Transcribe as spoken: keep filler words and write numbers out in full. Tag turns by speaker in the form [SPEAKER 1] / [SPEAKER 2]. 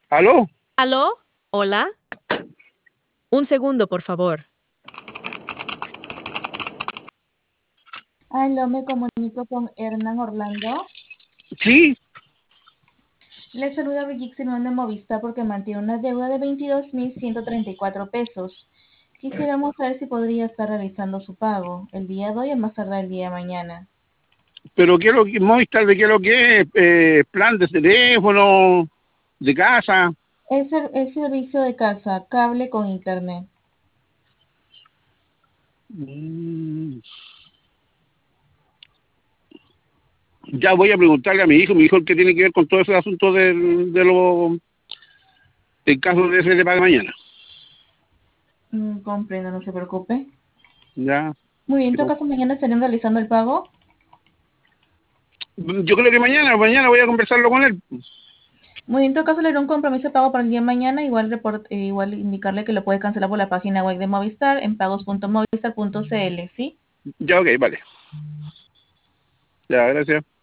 [SPEAKER 1] ¿Aló?
[SPEAKER 2] ¿Aló? ¿Hola? Un segundo, por favor.
[SPEAKER 3] Aló, me comunico con Hernán Orlando.
[SPEAKER 1] Sí,
[SPEAKER 3] Le saluda Brigitte Simón de Movistar porque mantiene una deuda de veintidós mil ciento treinta y cuatro pesos. Quisiéramos saber si podría estar realizando su pago el día de hoy o más tarde el día de mañana.
[SPEAKER 1] pero ¿qué es lo que, Movistar, de qué es lo que es? Eh, plan de teléfono, de casa.
[SPEAKER 3] Es el, el servicio de casa, cable con internet.
[SPEAKER 1] Mm, ya voy a preguntarle a mi hijo, mi hijo el que tiene que ver con todo ese asunto del, de lo, del caso de ese de pago mañana.
[SPEAKER 3] Mm, comprendo, no se preocupe.
[SPEAKER 1] Ya.
[SPEAKER 3] Muy bien, en todo caso mañana estarían realizando el pago.
[SPEAKER 1] Yo creo que mañana, mañana voy a conversarlo con él.
[SPEAKER 3] Muy bien, en todo caso le haré un compromiso de pago para el día de mañana, igual, report, eh, igual indicarle que lo puede cancelar por la página web de Movistar en pagos punto movistar punto cl, ¿sí?
[SPEAKER 1] Ya, ok, vale. Ya, gracias.